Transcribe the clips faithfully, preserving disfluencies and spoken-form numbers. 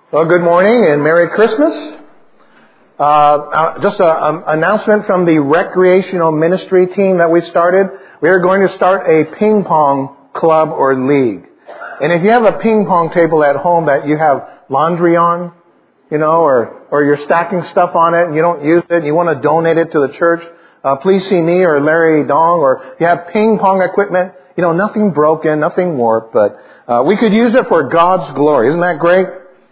Well, good morning and Merry Christmas. Uh, uh, just an announcement from the recreational ministry team that we started. We are going to start a ping pong club or league. And if you have a ping pong table at home that you have laundry on, you know, or, or you're stacking stuff on it and you don't use it and you want to donate it to the church, uh, please see me or Larry Dong. Or if you have ping pong equipment, you know, nothing broken, nothing warped, but uh, we could use it for God's glory. Isn't that great?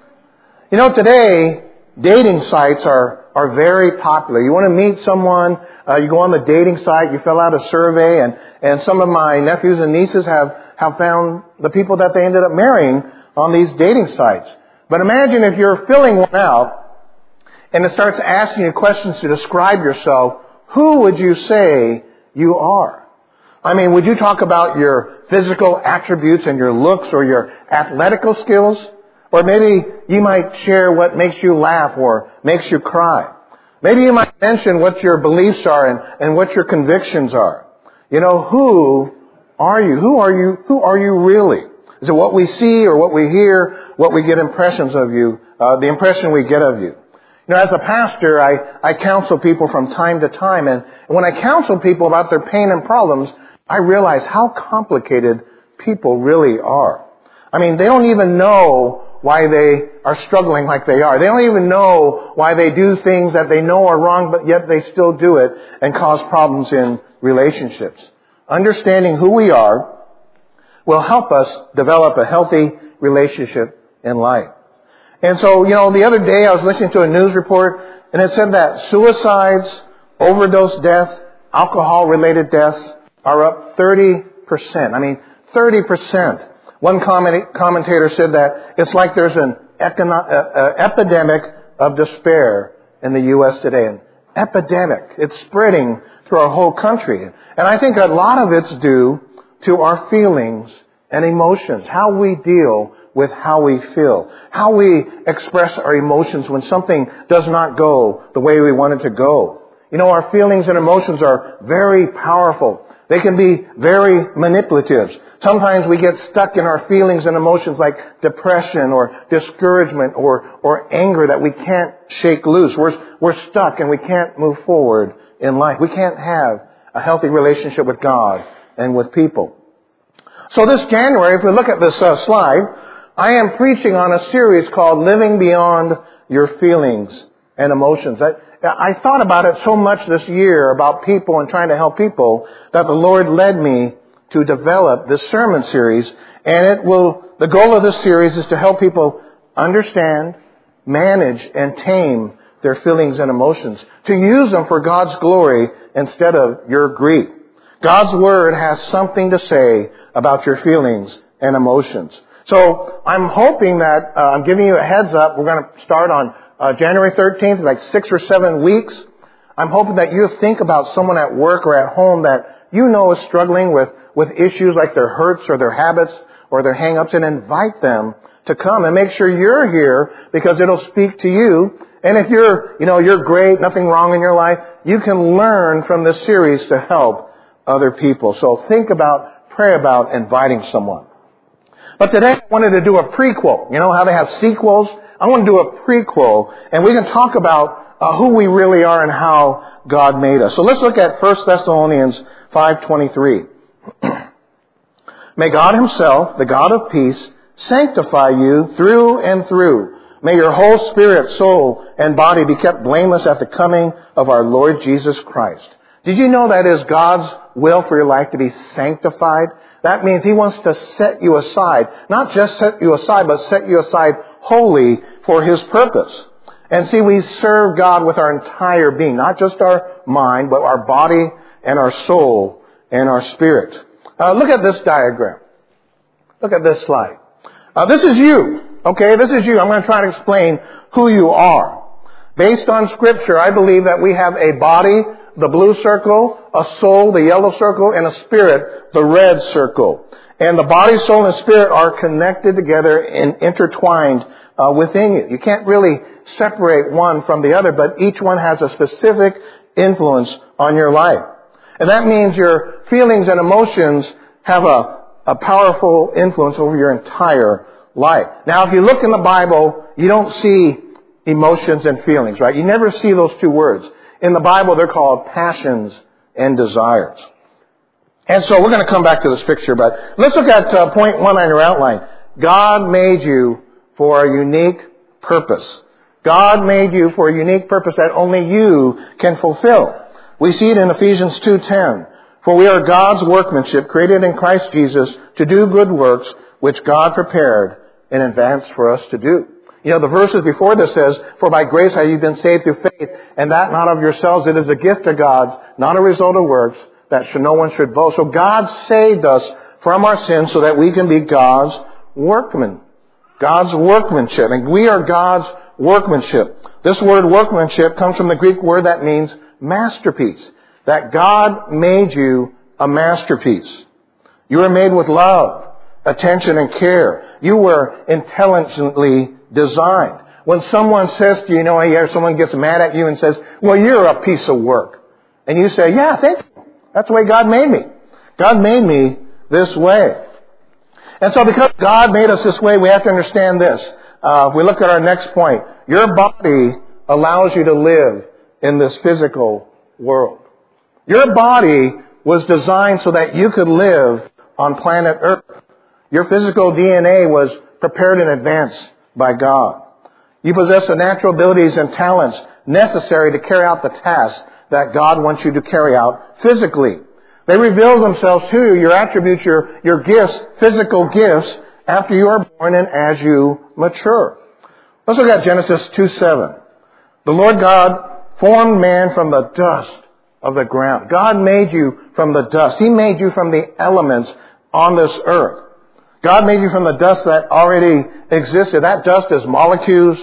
You know, today, dating sites are, are very popular. You want to meet someone, uh, you go on the dating site, you fill out a survey, and, and some of my nephews and nieces have, have found the people that they ended up marrying on these dating sites. But imagine if you're filling one out, and it starts asking you questions to describe yourself, who would you say you are? I mean, would you talk about your physical attributes and your looks or your athletical skills? Or maybe you might share what makes you laugh or makes you cry. Maybe you might mention what your beliefs are and, and what your convictions are. You know, who are you? Who are you? Who are you really? Is it what we see or what we hear, what we get impressions of you, uh, the impression we get of you? You know, as a pastor, I, I counsel people from time to time. And when I counsel people about their pain and problems, I realize how complicated people really are. I mean, they don't even know why they are struggling like they are. They don't even know why they do things that they know are wrong, but yet they still do it and cause problems in relationships. Understanding who we are will help us develop a healthy relationship in life. And so, you know, the other day I was listening to a news report, and it said that suicides, overdose deaths, alcohol-related deaths are up thirty percent. I mean, thirty percent. One comment, commentator said that it's like there's an econo- uh, uh, epidemic of despair in the U S today. An epidemic. It's spreading through our whole country. And I think a lot of it's due to our feelings and emotions, how we deal with how we feel, how we express our emotions when something does not go the way we want it to go. You know, our feelings and emotions are very powerful. They can be very manipulative. Sometimes we get stuck in our feelings and emotions like depression or discouragement or, or anger that we can't shake loose. We're, we're stuck and we can't move forward in life. We can't have a healthy relationship with God and with people. So this January, if we look at this uh, slide, I am preaching on a series called Living Beyond Your Feelings and Emotions. I, I thought about it so much this year about people and trying to help people that the Lord led me to develop this sermon series. And it will, the goal of this series is to help people understand, manage, and tame their feelings and emotions, to use them for God's glory instead of your grief. God's Word has something to say about your feelings and emotions. So I'm hoping that uh, I'm giving you a heads up. We're going to start on uh, January thirteenth, like six or seven weeks. I'm hoping that you think about someone at work or at home that you know is struggling with, with issues like their hurts or their habits or their hang-ups, and invite them to come and make sure you're here because it'll speak to you. And if you're, you know, you're great, nothing wrong in your life, you can learn from this series to help other people. So think about, pray about inviting someone. But today I wanted to do a prequel. You know how they have sequels? I want to do a prequel, and we can talk about uh, who we really are and how God made us. So let's look at First Thessalonians five twenty-three. May God Himself, the God of peace, sanctify you through and through. May your whole spirit, soul, and body be kept blameless at the coming of our Lord Jesus Christ. Did you know that is God's will for your life to be sanctified? That means He wants to set you aside. Not just set you aside, but set you aside wholly for His purpose. And see, we serve God with our entire being. Not just our mind, but our body and our soul and our spirit. Uh, look at this diagram. Look at this slide. Uh, this is you. Okay, this is you. I'm going to try to explain who you are. Based on Scripture, I believe that we have a body, the blue circle, a soul, the yellow circle, and a spirit, the red circle. And the body, soul, and spirit are connected together and intertwined uh, within you. You can't really separate one from the other, but each one has a specific influence on your life. And that means your feelings and emotions have a, a powerful influence over your entire life. Now, if you look in the Bible you don't see emotions and feelings, right? You never see those two words. In the Bible, they're called passions and desires. And so we're going to come back to this picture, but let's look at uh, point one on your outline. God made you for a unique purpose. God made you for a unique purpose that only you can fulfill. We see it in Ephesians two ten. For we are God's workmanship, created in Christ Jesus to do good works, which God prepared in advance for us to do. You know, the verses before this says, for by grace have you been saved through faith, and that not of yourselves. It is a gift of God, not a result of works, that should, no one should boast. So God saved us from our sins so that we can be God's workmen. God's workmanship. And we are God's workmanship. This word workmanship comes from the Greek word that means masterpiece. That God made you a masterpiece. You were made with love, attention, and care. You were intelligently designed. When someone says to you, you know, or someone gets mad at you and says, well, you're a piece of work. And you say, yeah, thank you. That's the way God made me. God made me this way. And so because God made us this way, we have to understand this. Uh, if we look at our next point, your body allows you to live in this physical world. Your body was designed so that you could live on planet Earth. Your physical D N A was prepared in advance by God. You possess the natural abilities and talents necessary to carry out the tasks that God wants you to carry out physically. They reveal themselves to you, your attributes, your, your gifts, physical gifts, after you are born and as you mature. Let's look at Genesis two seven. The Lord God formed man from the dust of the ground. God made you from the dust. He made you from the elements on this earth. God made you from the dust that already existed. That dust is molecules,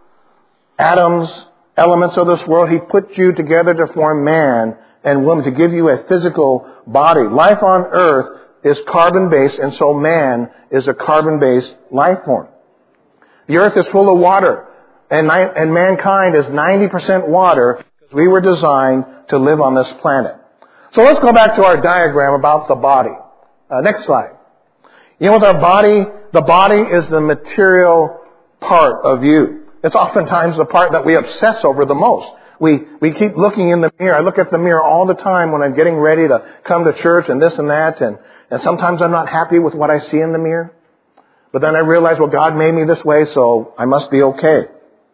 atoms, elements of this world. He put you together to form man and woman, to give you a physical body. Life on earth is carbon-based, and so man is a carbon-based life form. The earth is full of water, and, and mankind is ninety percent water, because we were designed to live on this planet. So let's go back to our diagram about the body. Uh, next slide. You know, with our body, the body is the material part of you. It's oftentimes the part that we obsess over the most. We we keep looking in the mirror. I look at the mirror all the time when I'm getting ready to come to church and this and that. And, and sometimes I'm not happy with what I see in the mirror. But then I realize, well, God made me this way, so I must be okay.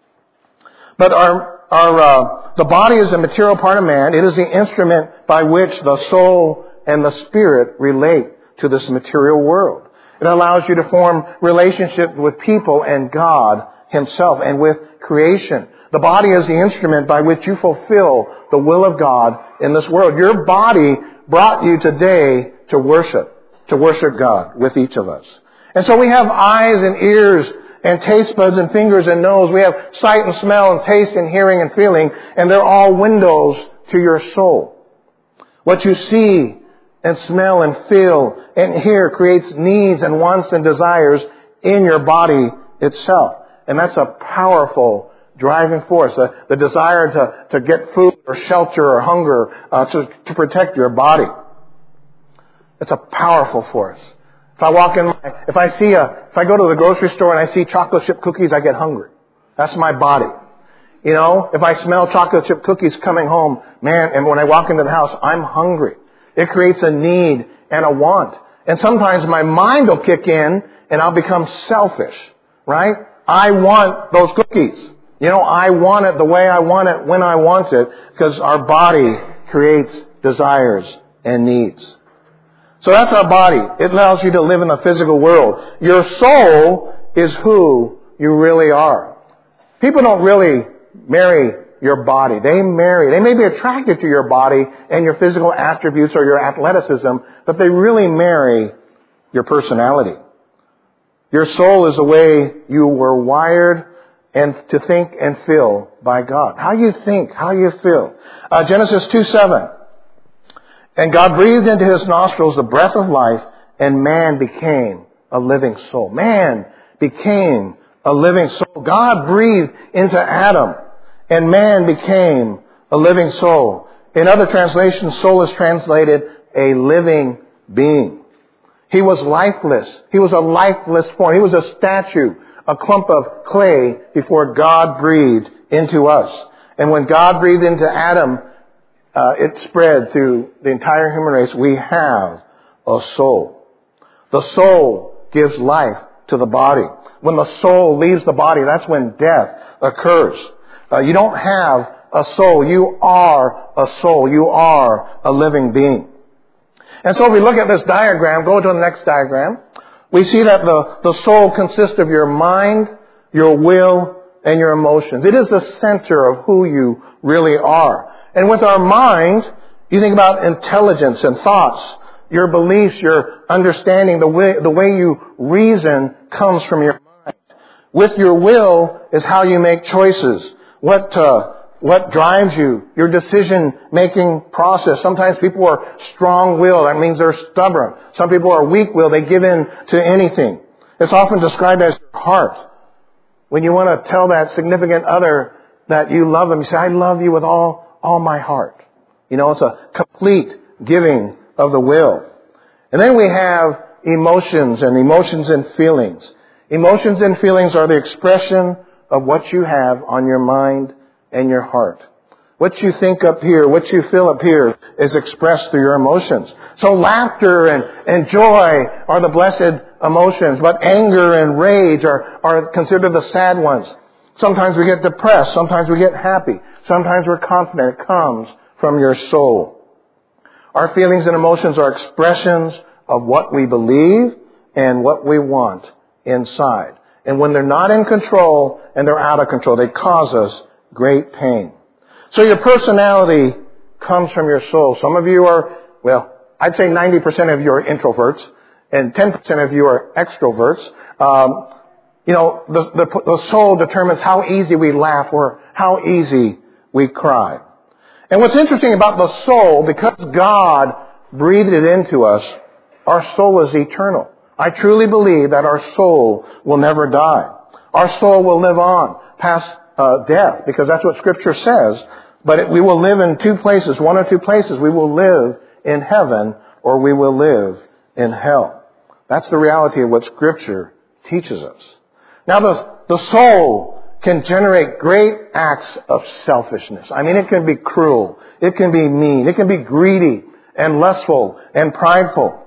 But our our uh, the body is a material part of man. It is the instrument by which the soul and the spirit relate to this material world. It allows you to form relationship with people and God Himself and with creation. The body is the instrument by which you fulfill the will of God in this world. Your body brought you today to worship, to worship God with each of us. And so we have eyes and ears and taste buds and fingers and nose. We have sight and smell and taste and hearing and feeling, and they're all windows to your soul. What you see and smell and feel and hear creates needs and wants and desires in your body itself. And that's a powerful driving force. The, the desire to, to get food or shelter or hunger uh, to, to protect your body. It's a powerful force. If I walk in, my, if I see a, if I go to the grocery store and I see chocolate chip cookies, I get hungry. That's my body. You know, if I smell chocolate chip cookies coming home, man, and when I walk into the house, I'm hungry. It creates a need and a want. And sometimes my mind will kick in and I'll become selfish, right? I want those cookies. You know, I want it the way I want it, when I want it, because our body creates desires and needs. So that's our body. It allows you to live in the physical world. Your soul is who you really are. People don't really marry your body. They marry. They may be attracted to your body and your physical attributes or your athleticism, but they really marry your personality. Your soul is the way you were wired and to think and feel by God. How you think, how you feel. Uh, Genesis two seven. And God breathed into his nostrils the breath of life, and man became a living soul. Man became a living soul. God breathed into Adam, and man became a living soul. In other translations, soul is translated a living being. He was lifeless. He was a lifeless form. He was a statue, a clump of clay before God breathed into us. And when God breathed into Adam, uh, it spread through the entire human race. We have a soul. The soul gives life to the body. When the soul leaves the body, that's when death occurs. Uh, you don't have a soul. You are a soul. You are a living being. And so if we look at this diagram, go to the next diagram, we see that the, the soul consists of your mind, your will, and your emotions. It is the center of who you really are. And with our mind, you think about intelligence and thoughts. Your beliefs, your understanding, the way, the way you reason comes from your mind. With your will is how you make choices. What, uh, what drives you, your decision-making process. Sometimes people are strong-willed. That means they're stubborn. Some people are weak-willed. They give in to anything. It's often described as your heart. When you want to tell that significant other that you love them, you say, I love you with all, all my heart. You know, it's a complete giving of the will. And then we have emotions and emotions and feelings. Emotions and feelings are the expression of what you have on your mind and your heart. What you think up here, what you feel up here is expressed through your emotions. So laughter and, and joy are the blessed emotions, but anger and rage are, are considered the sad ones. Sometimes we get depressed. Sometimes we get happy. Sometimes we're confident. It comes from your soul. Our feelings and emotions are expressions of what we believe and what we want inside. And when they're not in control and they're out of control, they cause us great pain. So your personality comes from your soul. Some of you are, well, I'd say ninety percent of you are introverts and ten percent of you are extroverts. Um, you know, the, the, the soul determines how easy we laugh or how easy we cry. And what's interesting about the soul, because God breathed it into us, our soul is eternal. I truly believe that our soul will never die. Our soul will live on past uh, death, because that's what Scripture says. But it, we will live in two places, one or two places. We will live in heaven or we will live in hell. That's the reality of what Scripture teaches us. Now, the, the soul can generate great acts of selfishness. I mean, it can be cruel. It can be mean. It can be greedy and lustful and prideful.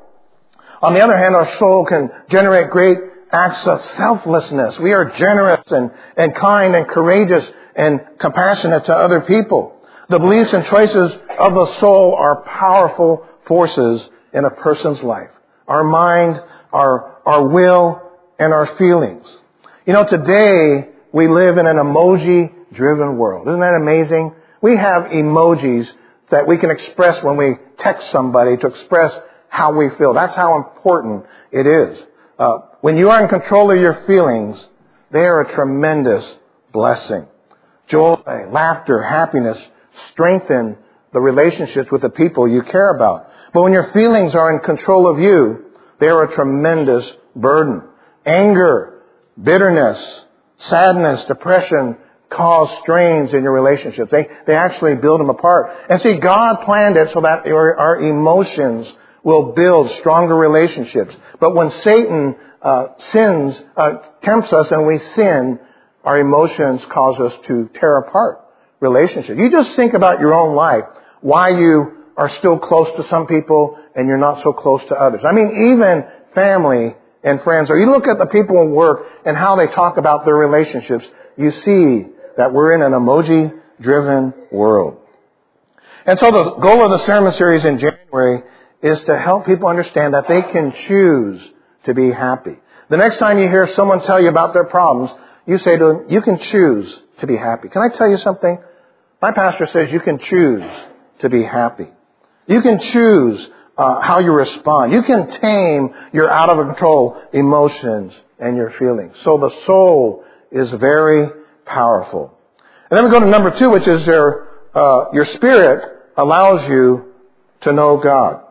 On the other hand, our soul can generate great acts of selflessness. We are generous and, and kind and courageous and compassionate to other people. The beliefs and choices of the soul are powerful forces in a person's life. Our mind, our, our will, and our feelings. You know, today we live in an emoji-driven world. Isn't that amazing? We have emojis that we can express when we text somebody to express how we feel. That's how important it is. Uh, when you are in control of your feelings, they are a tremendous blessing. Joy, laughter, happiness strengthen the relationships with the people you care about. But when your feelings are in control of you, they are a tremendous burden. Anger, bitterness, sadness, depression cause strains in your relationships. They, they actually build them apart. And see, God planned it so that our, our emotions will build stronger relationships. But when Satan uh, sins, uh, tempts us and we sin, our emotions cause us to tear apart relationships. You just think about your own life, why you are still close to some people and you're not so close to others. I mean, even family and friends, or you look at the people in work and how they talk about their relationships, you see that we're in an emoji-driven world. And so the goal of the sermon series in January is to help people understand that they can choose to be happy. The next time you hear someone tell you about their problems, you say to them, you can choose to be happy. Can I tell you something? My pastor says you can choose to be happy. You can choose uh, how you respond. You can tame your out-of-control emotions and your feelings. So the soul is very powerful. And then we go to number two, which is your, uh, your spirit allows you to know God.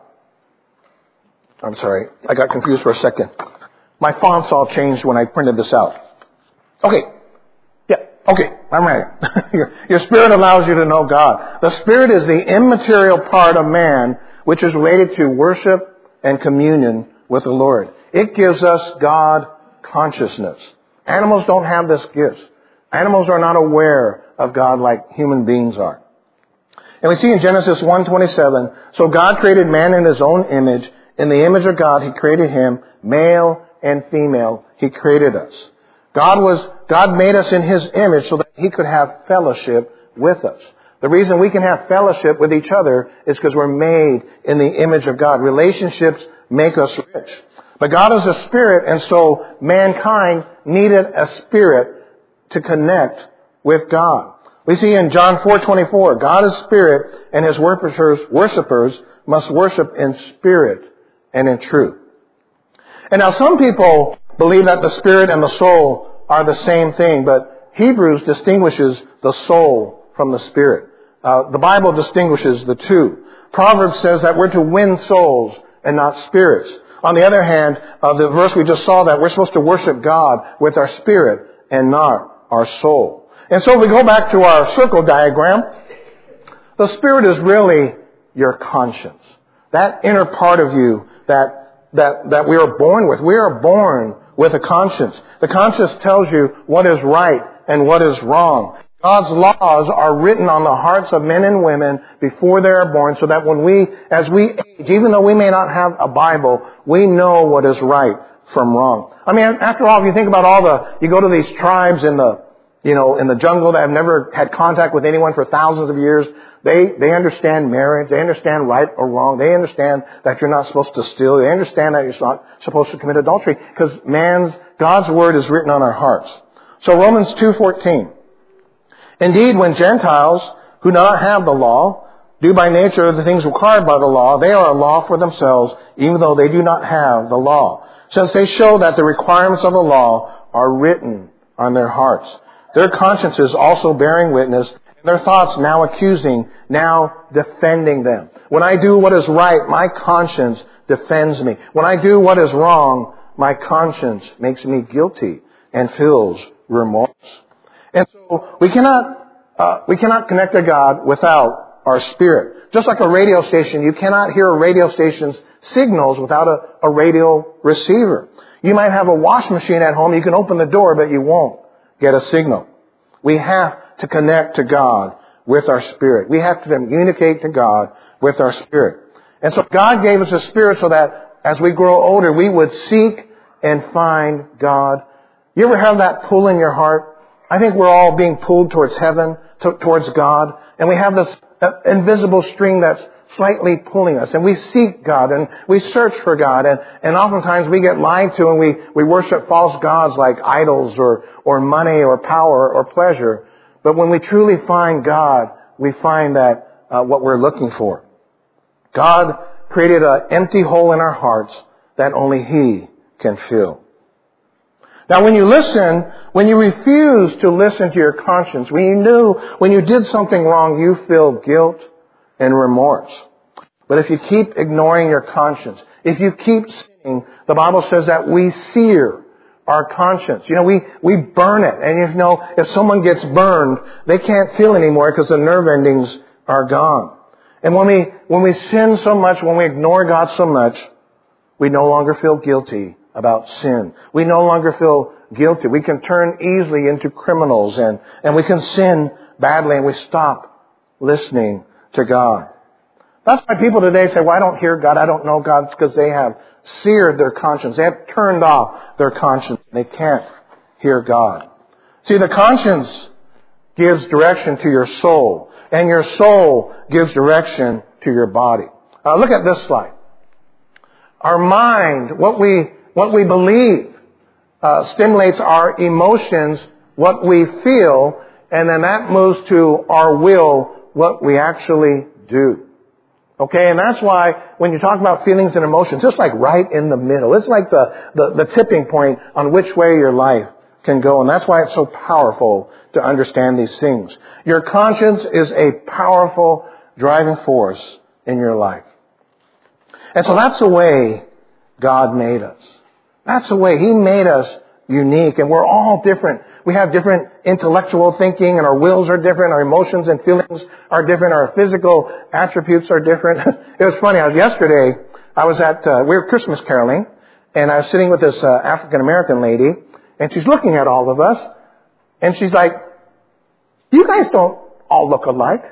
I'm sorry, I got confused for a second. My fonts all changed when I printed this out. Okay. Yeah, okay, I'm ready. your, your spirit allows you to know God. The spirit is the immaterial part of man which is related to worship and communion with the Lord. It gives us God consciousness. Animals don't have this gift. Animals are not aware of God like human beings are. And we see in Genesis one twenty-seven, so God created man in his own image. In the image of God, he created him, male and female. He created us. God was, God made us in his image so that he could have fellowship with us. The reason we can have fellowship with each other is because we're made in the image of God. Relationships make us rich. But God is a spirit, and so mankind needed a spirit to connect with God. We see in John four twenty-four, God is spirit, and his worshipers, worshipers must worship in spirit and in truth. And now some people believe that the spirit and the soul are the same thing, but Hebrews distinguishes the soul from the spirit. Uh, the Bible distinguishes the two. Proverbs says that we're to win souls and not spirits. On the other hand, uh, the verse we just saw that we're supposed to worship God with our spirit and not our soul. And so if we go back to our circle diagram, the spirit is really your conscience. That inner part of you that, that, that we are born with. We are born with a conscience. The conscience tells you what is right and what is wrong. God's laws are written on the hearts of men and women before they are born, so that when we, as we age, even though we may not have a Bible, we know what is right from wrong. I mean, after all, if you think about all the, you go to these tribes in the, you know, in the jungle that have never had contact with anyone for thousands of years, they, they understand marriage, they understand right or wrong, they understand that you're not supposed to steal, they understand that you're not supposed to commit adultery, because man's, God's word is written on our hearts. So Romans two fourteen. Indeed, when Gentiles, who do not have the law, do by nature the things required by the law, they are a law for themselves, even though they do not have the law, since they show that the requirements of the law are written on their hearts. Their consciences also bearing witness, and their thoughts now accusing, now defending them. When I do what is right, my conscience defends me. When I do what is wrong, my conscience makes me guilty and feels remorse. And so we cannot, uh, we cannot connect to God without our spirit. Just like a radio station, you cannot hear a radio station's signals without a, a radio receiver. You might have a wash machine at home, you can open the door, but you won't get a signal. We have to connect to God with our spirit. We have to communicate to God with our spirit. And so God gave us a spirit so that as we grow older, we would seek and find God. You ever have that pull in your heart? I think we're all being pulled towards heaven, to, towards God. And we have this uh, invisible string that's slightly pulling us. And we seek God and we search for God. And, and oftentimes we get lied to and we, we worship false gods like idols or, or money or power or pleasure. But when we truly find God, we find that uh, what we're looking for. God created an empty hole in our hearts that only He can fill. Now, when you listen, when you refuse to listen to your conscience, when you knew, when you did something wrong, you feel guilt and remorse. But if you keep ignoring your conscience, if you keep sinning, the Bible says that we sear our conscience. You know, we, we burn it. And you know, if someone gets burned, they can't feel anymore because the nerve endings are gone. And when we, when we sin so much, when we ignore God so much, we no longer feel guilty about sin. We no longer feel guilty. We can turn easily into criminals and, and we can sin badly and we stop listening to God. That's why people today say, well, I don't hear God, I don't know God. It's because they have seared their conscience. They have turned off their conscience. They can't hear God. See, the conscience gives direction to your soul, and your soul gives direction to your body. Uh, look at this slide. Our mind, what we what we believe, uh, stimulates our emotions, what we feel, and then that moves to our will, what we actually do. Okay, and that's why when you talk about feelings and emotions, it's like right in the middle. It's like the, the, the tipping point on which way your life can go. And that's why it's so powerful to understand these things. Your conscience is a powerful driving force in your life. And so that's the way God made us. That's the way He made us unique, and we're all different. We have different intellectual thinking, and our wills are different, our emotions and feelings are different, our physical attributes are different. It was funny, I was yesterday, I was at, uh, we were Christmas caroling, and I was sitting with this uh, African-American lady, And she's looking at all of us. And she's like, you guys don't all look alike.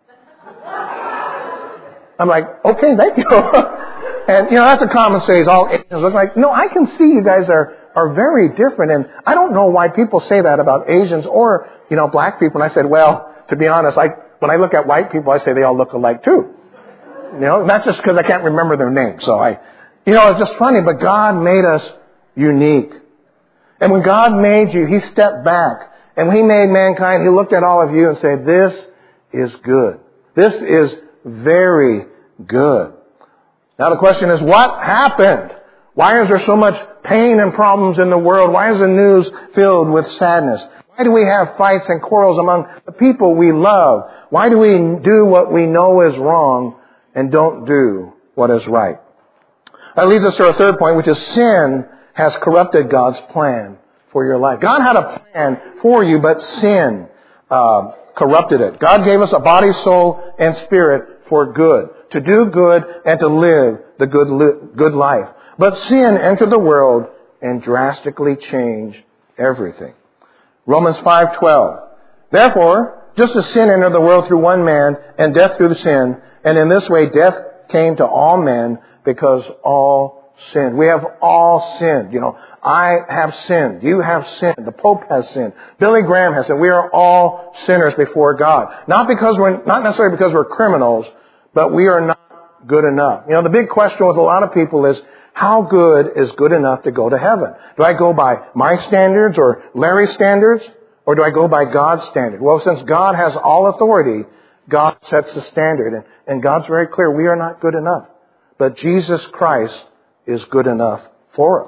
I'm like, okay, thank you. And, you know, that's a common phrase, all Asians look like. No, I can see you guys are, are very different. And I don't know why people say that about Asians or, you know, black people. And I said, well, to be honest, I, when I look at white people, I say they all look alike too. You know, not just because I can't remember their names. So I, you know, it's just funny, but God made us unique. And when God made you, He stepped back. And when He made mankind, He looked at all of you and said, this is good. This is very good. Now the question is, what happened? Why is there so much pain and problems in the world? Why is the news filled with sadness? Why do we have fights and quarrels among the people we love? Why do we do what we know is wrong and don't do what is right? That leads us to our third point, which is sin has corrupted God's plan for your life. God had a plan for you, but sin uh, corrupted it. God gave us a body, soul, and spirit for good, to do good and to live the good li- good life. But sin entered the world and drastically changed everything. Romans five twelve. Therefore, just as sin entered the world through one man, and death through the sin, and in this way death came to all men because all sinned. We have all sinned. You know, I have sinned. You have sinned. The Pope has sinned. Billy Graham has sinned. We are all sinners before God. Not because we're, not necessarily because we're criminals, but we are not good enough. You know, the big question with a lot of people is, how good is good enough to go to heaven? Do I go by my standards or Larry's standards? Or do I go by God's standard? Well, since God has all authority, God sets the standard. And, and God's very clear, we are not good enough. But Jesus Christ is good enough for us.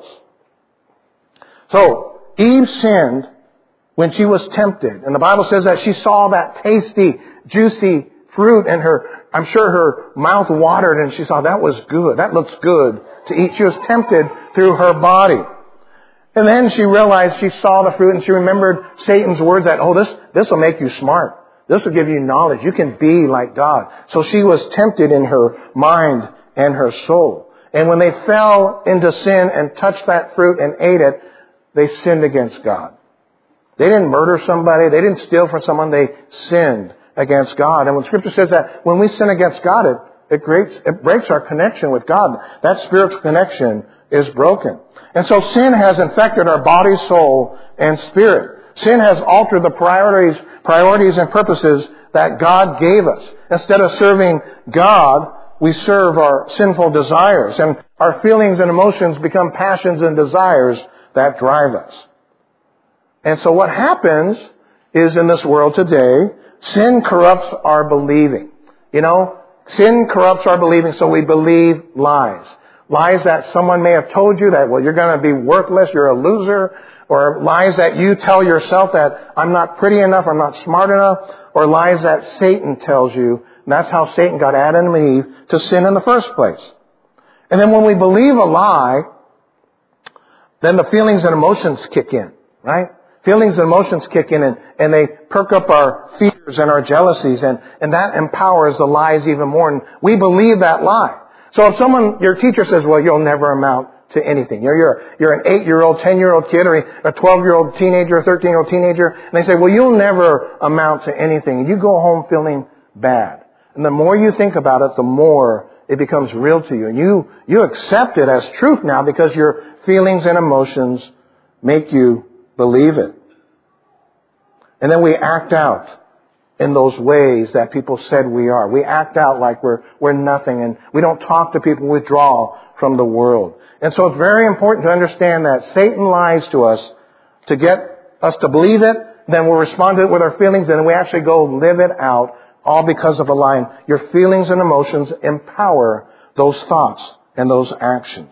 So, Eve sinned when she was tempted. And the Bible says that she saw that tasty, juicy fruit and her, I'm sure her mouth watered and she saw that was good. That looks good to eat. She was tempted through her body. And then she realized she saw the fruit and she remembered Satan's words that, oh, this, this will make you smart. This will give you knowledge. You can be like God. So she was tempted in her mind and her soul. And when they fell into sin and touched that fruit and ate it, they sinned against God. They didn't murder somebody. They didn't steal from someone. They sinned against God. And when Scripture says that when we sin against God, it, it, breaks, it breaks our connection with God. That spiritual connection is broken. And so sin has infected our body, soul, and spirit. Sin has altered the priorities, priorities and purposes that God gave us. Instead of serving God, we serve our sinful desires, and our feelings and emotions become passions and desires that drive us. And so what happens is in this world today, sin corrupts our believing. You know, sin corrupts our believing, so we believe lies. Lies that someone may have told you that, well, you're going to be worthless, you're a loser, or lies that you tell yourself that I'm not pretty enough, I'm not smart enough, or lies that Satan tells you. And that's how Satan got Adam and Eve to sin in the first place. And then when we believe a lie, then the feelings and emotions kick in, right? Feelings and emotions kick in and, and they perk up our fears and our jealousies, and, and that empowers the lies even more. And we believe that lie. So if someone, your teacher says, well, you'll never amount to anything. You're, you're, you're an eight-year-old, ten-year-old kid, or a twelve-year-old teenager, a thirteen-year-old teenager, and they say, well, you'll never amount to anything. And you go home feeling bad. And the more you think about it, the more it becomes real to you. And you, you accept it as truth now because your feelings and emotions make you believe it. And then we act out in those ways that people said we are. We act out like we're, we're nothing, and we don't talk to people, we withdraw from the world. And so it's very important to understand that Satan lies to us to get us to believe it, then we'll respond to it with our feelings, and then we actually go live it out, all because of a lie. Your feelings and emotions empower those thoughts and those actions.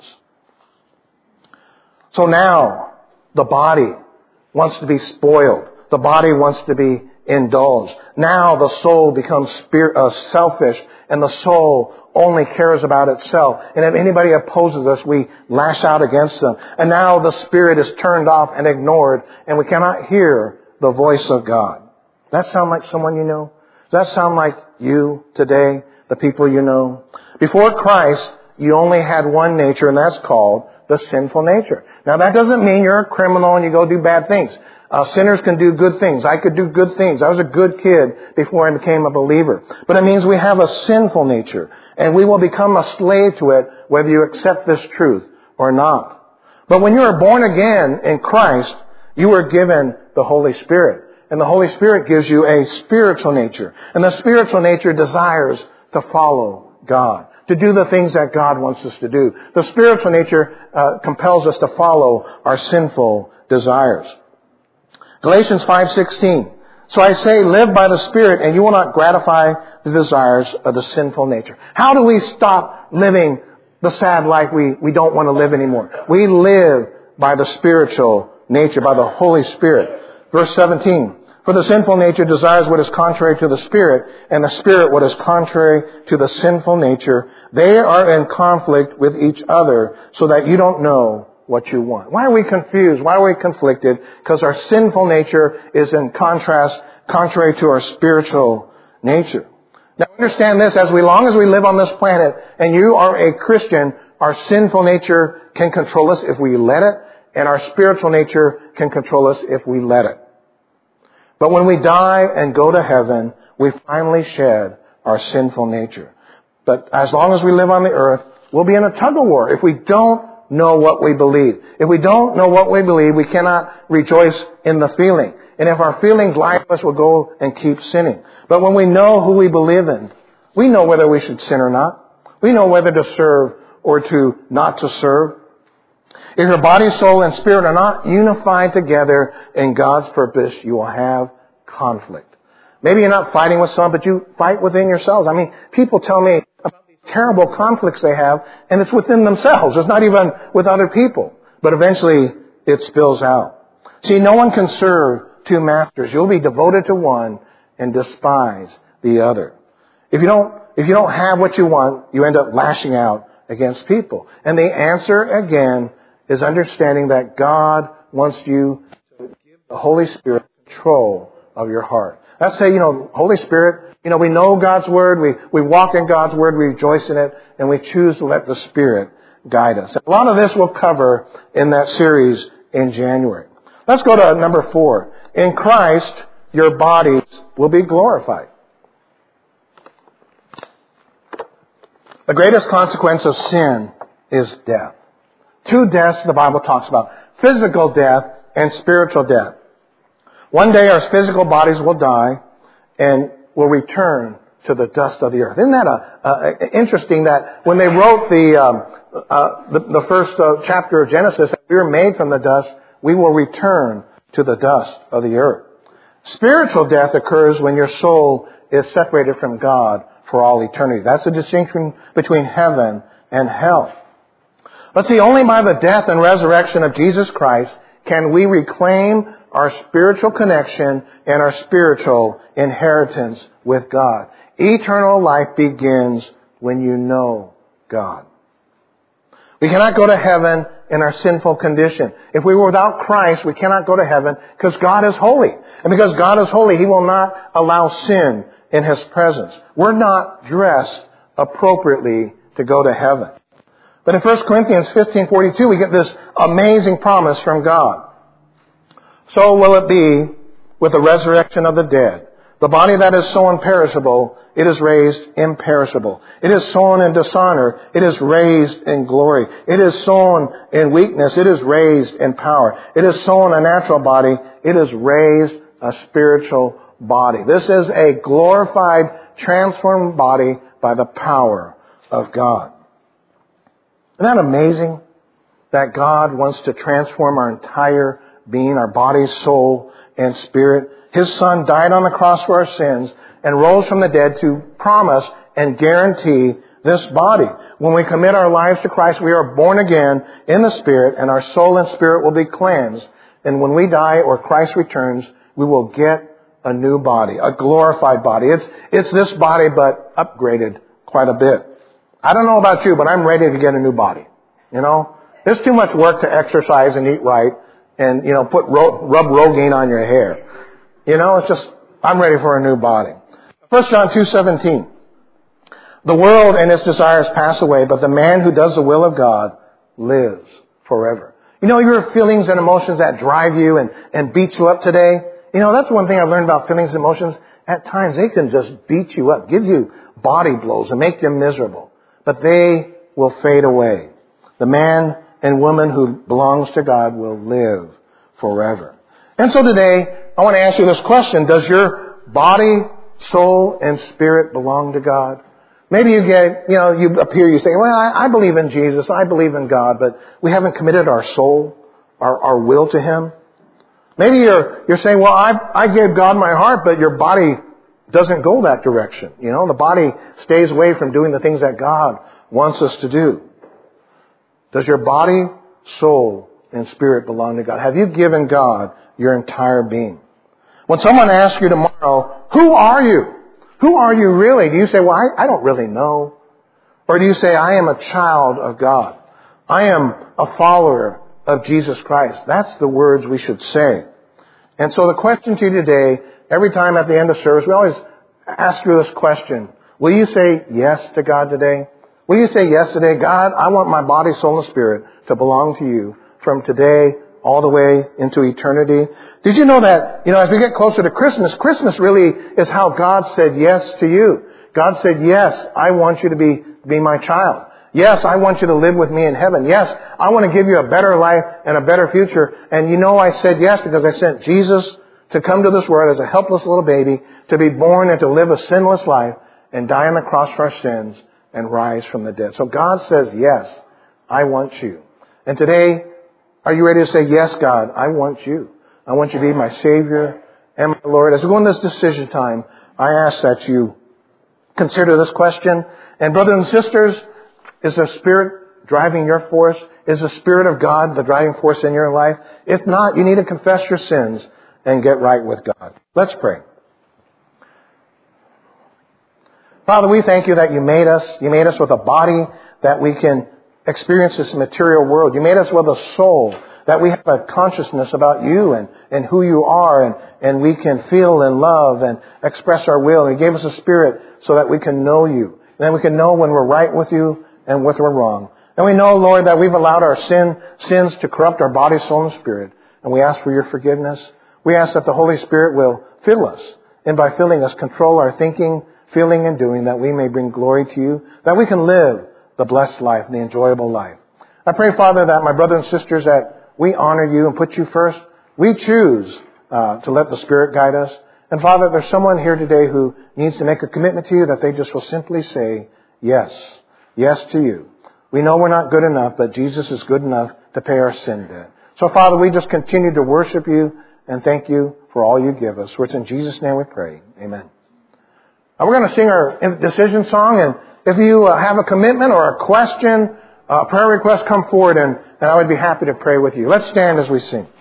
So now, the body wants to be spoiled. The body wants to be indulged. Now the soul becomes spirit, uh, selfish, and the soul only cares about itself. And if anybody opposes us, we lash out against them. And now the spirit is turned off and ignored, and we cannot hear the voice of God. Does that sound like someone you know? Does that sound like you today, the people you know? Before Christ, you only had one nature, and that's called the sinful nature. Now that doesn't mean you're a criminal and you go do bad things. Uh, sinners can do good things. I could do good things. I was a good kid before I became a believer. But it means we have a sinful nature, and we will become a slave to it whether you accept this truth or not. But when you are born again in Christ, you are given the Holy Spirit. And the Holy Spirit gives you a spiritual nature. And the spiritual nature desires to follow God, to do the things that God wants us to do. The spiritual nature uh, compels us to follow our sinful desires. Galatians five sixteen. So I say, live by the Spirit, and you will not gratify the desires of the sinful nature. How do we stop living the sad life we, we don't want to live anymore? We live by the spiritual nature, by the Holy Spirit. Verse seventeen. For the sinful nature desires what is contrary to the Spirit, and the Spirit what is contrary to the sinful nature. They are in conflict with each other, so that you don't know what you want. Why are we confused? Why are we conflicted? Because our sinful nature is in contrast, contrary to our spiritual nature. Now understand this, as we, long as we live on this planet and you are a Christian, our sinful nature can control us if we let it, and our spiritual nature can control us if we let it. But when we die and go to heaven, we finally shed our sinful nature. But as long as we live on the earth, we'll be in a tug of war if we don't know what we believe. If we don't know what we believe, we cannot rejoice in the feeling. And if our feelings lie to us, we'll go and keep sinning. But when we know who we believe in, we know whether we should sin or not. We know whether to serve or to not to serve. If your body, soul, and spirit are not unified together in God's purpose, you will have conflict. Maybe you're not fighting with someone, but you fight within yourselves. I mean, people tell me about these terrible conflicts they have, and it's within themselves. It's not even with other people. But eventually, it spills out. See, no one can serve two masters. You'll be devoted to one and despise the other. If you don't, if you don't have what you want, you end up lashing out against people. And the answer, again, is understanding that God wants you to give the Holy Spirit control of your heart. Let's say, you know, Holy Spirit, you know, we know God's Word, we, we walk in God's Word, we rejoice in it, and we choose to let the Spirit guide us. A lot of this we'll cover in that series in January. Let's go to number four. In Christ, your bodies will be glorified. The greatest consequence of sin is death. Two deaths the Bible talks about. Physical death and spiritual death. One day our physical bodies will die and will return to the dust of the earth. Isn't that a, a, interesting that when they wrote the, um, uh, the, the first uh, chapter of Genesis, that we were made from the dust, we will return to the dust of the earth. Spiritual death occurs when your soul is separated from God for all eternity. That's the distinction between heaven and hell. But see, only by the death and resurrection of Jesus Christ can we reclaim our spiritual connection and our spiritual inheritance with God. Eternal life begins when you know God. We cannot go to heaven in our sinful condition. If we were without Christ, we cannot go to heaven because God is holy. And because God is holy, He will not allow sin in His presence. We're not dressed appropriately to go to heaven. But in First Corinthians fifteen forty-two, we get this amazing promise from God. So will it be with the resurrection of the dead. The body that is sown perishable, it is raised imperishable. It is sown in dishonor, it is raised in glory. It is sown in weakness, it is raised in power. It is sown a natural body, it is raised a spiritual body. This is a glorified, transformed body by the power of God. Isn't that amazing? That God wants to transform our entire being, our body, soul, and spirit. His Son died on the cross for our sins and rose from the dead to promise and guarantee this body. When we commit our lives to Christ, we are born again in the Spirit, and our soul and spirit will be cleansed. And when we die or Christ returns, we will get a new body, a glorified body. It's, it's this body, but upgraded quite a bit. I don't know about you, but I'm ready to get a new body. You know, there's too much work to exercise and eat right and, you know, put ro- rub Rogaine on your hair. You know, it's just, I'm ready for a new body. First John two seventeen. The world and its desires pass away, but the man who does the will of God lives forever. You know, your feelings and emotions that drive you and, and beat you up today. You know, that's one thing I've learned about feelings and emotions. At times, they can just beat you up, give you body blows and make you miserable. But they will fade away. The man and woman who belongs to God will live forever. And so today, I want to ask you this question. Does your body, soul, and spirit belong to God? Maybe you get, you know, you up here, you say, well, I, I believe in Jesus, I believe in God, but we haven't committed our soul, our, our will to Him. Maybe you're, you're saying, well, I, I gave God my heart, but your body doesn't go that direction. You know, the body stays away from doing the things that God wants us to do. Does your body, soul, and spirit belong to God? Have you given God your entire being? When someone asks you tomorrow, who are you? Who are you really? Do you say, well, I, I don't really know? Or do you say, I am a child of God. I am a follower of Jesus Christ. That's the words we should say. And so the question to you today, every time at the end of service, we always ask you this question. Will you say yes to God today? Will you say yes today? God, I want my body, soul, and spirit to belong to you from today all the way into eternity. Did you know that, you know, as we get closer to Christmas, Christmas really is how God said yes to you. God said, yes, I want you to be, be my child. Yes, I want you to live with me in heaven. Yes, I want to give you a better life and a better future. And you know I said yes because I sent Jesus to come to this world as a helpless little baby, to be born and to live a sinless life and die on the cross for our sins and rise from the dead. So God says, yes, I want you. And today, are you ready to say, yes, God, I want you. I want you to be my Savior and my Lord. As we go in this decision time, I ask that you consider this question. And brothers and sisters, is the Spirit driving your force? Is the Spirit of God the driving force in your life? If not, you need to confess your sins and get right with God. Let's pray. Father, we thank you that you made us. You made us with a body that we can experience this material world. You made us with a soul that we have a consciousness about you and, and who you are, and, and we can feel and love and express our will. And you gave us a spirit so that we can know you. And then we can know when we're right with you and when we're wrong. And we know, Lord, that we've allowed our sin sins to corrupt our body, soul, and spirit. And we ask for your forgiveness. We ask that the Holy Spirit will fill us. And by filling us, control our thinking, feeling, and doing, that we may bring glory to you, that we can live the blessed life, the enjoyable life. I pray, Father, that my brothers and sisters, that we honor you and put you first. We choose uh, to let the Spirit guide us. And Father, if there's someone here today who needs to make a commitment to you, that they just will simply say, yes, yes to you. We know we're not good enough, but Jesus is good enough to pay our sin debt. So Father, we just continue to worship you and thank you for all you give us. For it's in Jesus' name we pray. Amen. Now we're going to sing our decision song, and if you uh, have a commitment or a question, a prayer request, come forward, and, and I would be happy to pray with you. Let's stand as we sing.